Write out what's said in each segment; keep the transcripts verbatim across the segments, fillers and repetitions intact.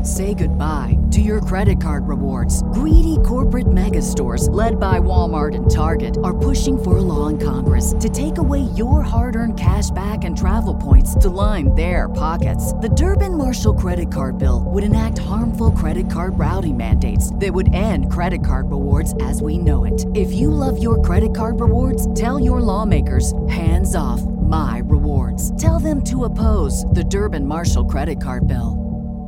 Say goodbye to your credit card rewards. Greedy corporate mega stores, led by Walmart and Target, are pushing for a law in Congress to take away your hard-earned cash back and travel points to line their pockets. The Durbin-Marshall credit card bill would enact harmful credit card routing mandates that would end credit card rewards as we know it. If you love your credit card rewards, tell your lawmakers, hands off my rewards. Tell them to oppose the Durbin-Marshall credit card bill.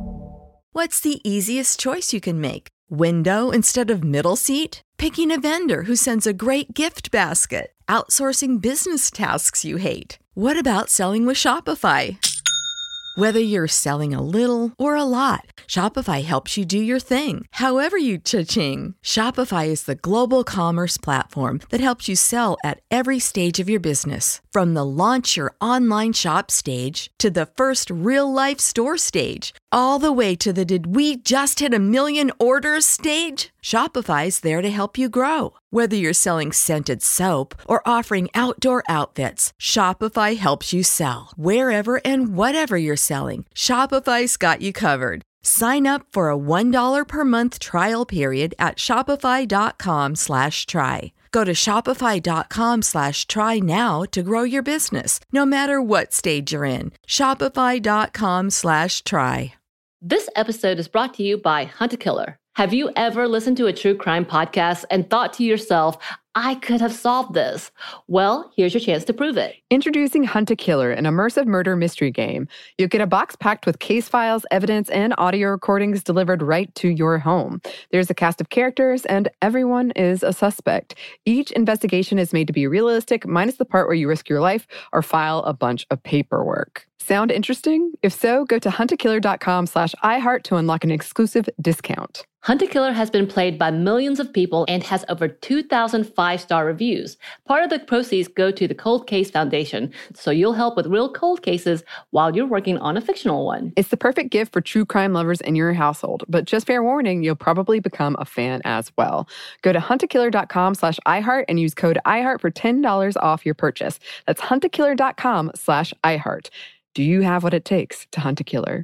What's the easiest choice you can make? Window instead of middle seat? Picking a vendor who sends a great gift basket? Outsourcing business tasks you hate? What about selling with Shopify? Whether you're selling a little or a lot, Shopify helps you do your thing, however you cha-ching. Shopify is the global commerce platform that helps you sell at every stage of your business. From the launch your online shop stage to the first real-life store stage, all the way to the did we just hit a million orders stage. Shopify's there to help you grow. Whether you're selling scented soap or offering outdoor outfits, Shopify helps you sell. Wherever and whatever you're selling, Shopify's got you covered. Sign up for a one dollar per month trial period at shopify.com slash try. Go to shopify.com slash try now to grow your business, no matter what stage you're in. Shopify.com slash try. This episode is brought to you by Hunt a Killer. Have you ever listened to a true crime podcast and thought to yourself, I could have solved this? Well, here's your chance to prove it. Introducing Hunt a Killer, an immersive murder mystery game. You'll get a box packed with case files, evidence, and audio recordings delivered right to your home. There's a cast of characters, and everyone is a suspect. Each investigation is made to be realistic, minus the part where you risk your life or file a bunch of paperwork. Sound interesting? If so, go to huntakiller.com slash iHeart to unlock an exclusive discount. Hunt a Killer has been played by millions of people and has over two thousand five-star reviews. Part of the proceeds go to the Cold Case Foundation, so you'll help with real cold cases while you're working on a fictional one. It's the perfect gift for true crime lovers in your household, but just fair warning, you'll probably become a fan as well. Go to huntakiller.com slash iHeart and use code iHeart for ten dollars off your purchase. That's huntakiller.com slash iHeart. Do you have what it takes to hunt a killer?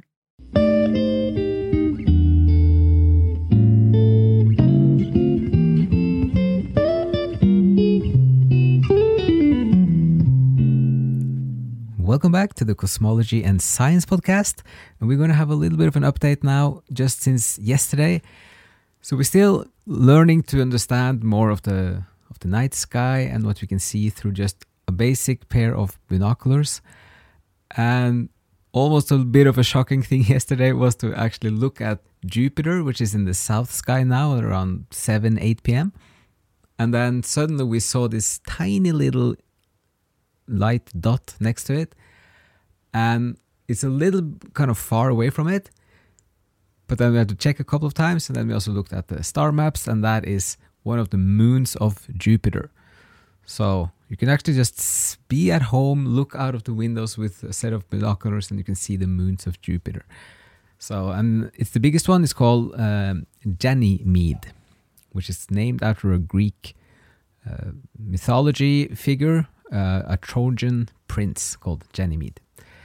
Welcome back to the Cosmology and Science Podcast, and we're going to have a little bit of an update now, just since yesterday. So we're still learning to understand more of the of the night sky and what we can see through just a basic pair of binoculars. And almost a bit of a shocking thing yesterday was to actually look at Jupiter, which is in the south sky now at around seven, eight p.m. And then suddenly we saw this tiny little light dot next to it, and it's a little kind of far away from it, but then we had to check a couple of times, and then we also looked at the star maps, and that is one of the moons of Jupiter. So you can actually just be at home, look out of the windows with a set of binoculars, and you can see the moons of Jupiter. So, and it's the biggest one. It's called um, Ganymede, which is named after a Greek uh, mythology figure, Uh, a Trojan prince called Ganymede.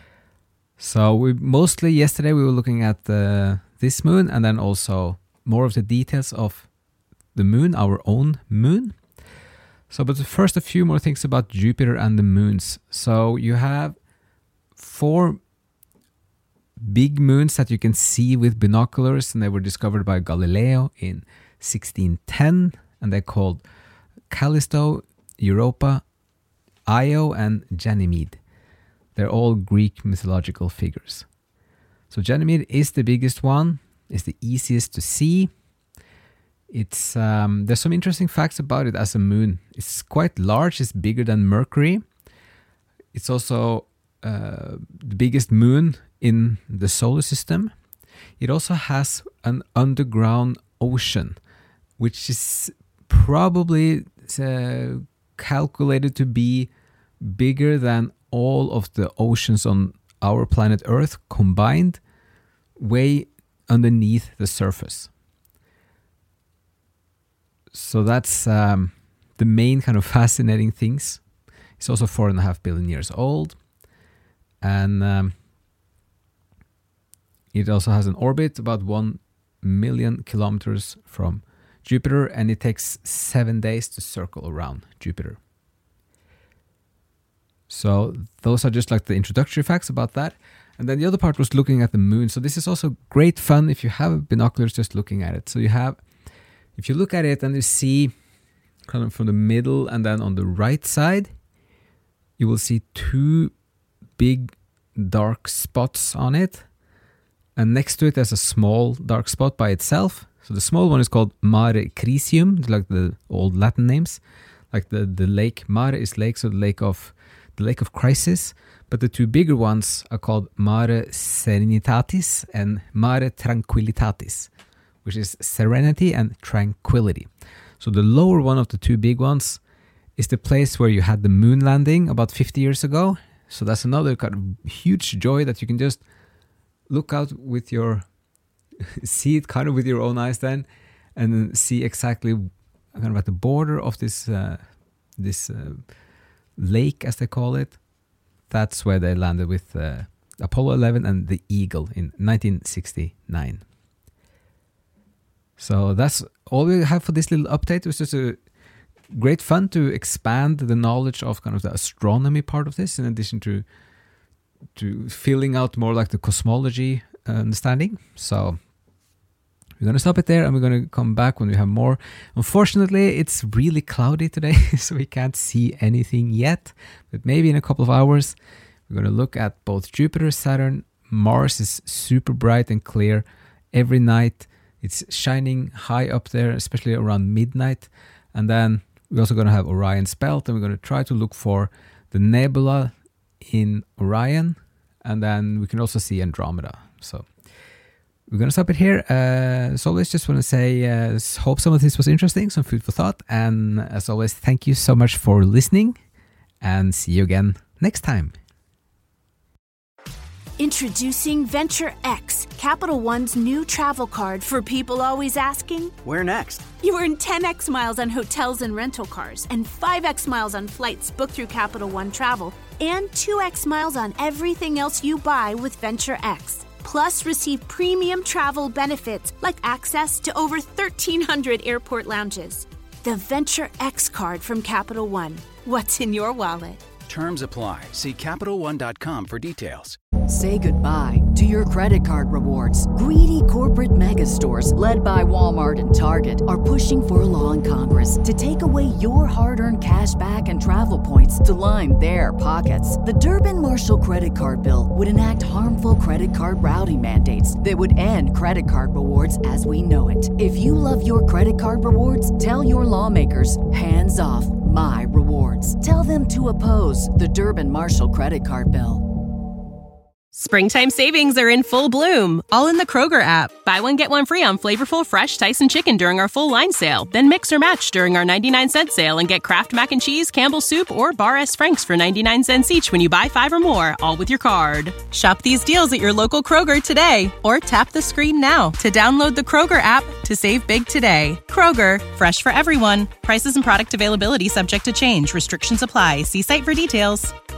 So we mostly yesterday we were looking at uh, this moon, and then also more of the details of the moon, our own moon. So, but first a few more things about Jupiter and the moons. So you have four big moons that you can see with binoculars, and they were discovered by Galileo in sixteen ten, and they're called Callisto, Europa, Io, and Ganymede. They're all Greek mythological figures. So Ganymede is the biggest one, is the easiest to see. It's um, there's some interesting facts about it as a moon. It's quite large, it's bigger than Mercury. It's also uh, the biggest moon in the solar system. It also has an underground ocean, which is probably uh, calculated to be bigger than all of the oceans on our planet Earth combined, way underneath the surface. So that's um, the main kind of fascinating things. It's also four and a half billion years old. And um, It also has an orbit about one million kilometers from Jupiter, and it takes seven days to circle around Jupiter. So those are just like the introductory facts about that. And then the other part was looking at the moon. So this is also great fun if you have binoculars just looking at it. So you have, if you look at it and you see kind of from the middle and then on the right side, you will see two big dark spots on it. And next to it, there's a small dark spot by itself. So the small one is called Mare Crisium, like the old Latin names. Like the, the lake, Mare is lake, so the lake of the lake of crisis. But the two bigger ones are called Mare Serenitatis and Mare Tranquillitatis, which is serenity and tranquility. So the lower one of the two big ones is the place where you had the moon landing about fifty years ago. So that's another kind of huge joy that you can just look out with your, see it kind of with your own eyes then, and then see exactly kind of at the border of this uh, this uh, lake, as they call it. That's where they landed with uh, Apollo eleven and the Eagle in nineteen sixty-nine. So that's all we have for this little update. It was just a great fun to expand the knowledge of kind of the astronomy part of this, in addition to to filling out more like the cosmology uh, understanding. So we're going to stop it there, and we're going to come back when we have more. Unfortunately, it's really cloudy today, so we can't see anything yet. But maybe in a couple of hours, we're going to look at both Jupiter, Saturn. Mars is super bright and clear every night. It's shining high up there, especially around midnight. And then we're also going to have Orion's belt, and we're going to try to look for the nebula in Orion. And then we can also see Andromeda. So we're going to stop it here. Uh, as always, just want to say, uh, hope some of this was interesting, some food for thought. And as always, thank you so much for listening, and see you again next time. Introducing Venture X, Capital One's new travel card for people always asking, where next? You earn ten x miles on hotels and rental cars, and five x miles on flights booked through Capital One Travel, and two x miles on everything else you buy with Venture X. Plus, receive premium travel benefits like access to over thirteen hundred airport lounges. The Venture X card from Capital One. What's in your wallet? Terms apply. See Capital One dot com for details. Say goodbye to your credit card rewards. Greedy corporate mega stores, led by Walmart and Target, are pushing for a law in Congress to take away your hard-earned cash back and travel points to line their pockets. The Durbin-Marshall credit card bill would enact harmful credit card routing mandates that would end credit card rewards as we know it. If you love your credit card rewards, tell your lawmakers, hands off my rewards. Tell them to oppose the Durbin-Marshall credit card bill. Springtime savings are in full bloom, all in the Kroger app. Buy one, get one free on flavorful, fresh Tyson chicken during our full line sale. Then mix or match during our ninety-nine cent sale and get Kraft Mac and Cheese, Campbell's Soup, or Bar S. Frank's for ninety-nine cents each when you buy five or more, all with your card. Shop these deals at your local Kroger today, or tap the screen now to download the Kroger app to save big today. Kroger, fresh for everyone. Prices and product availability subject to change. Restrictions apply. See site for details.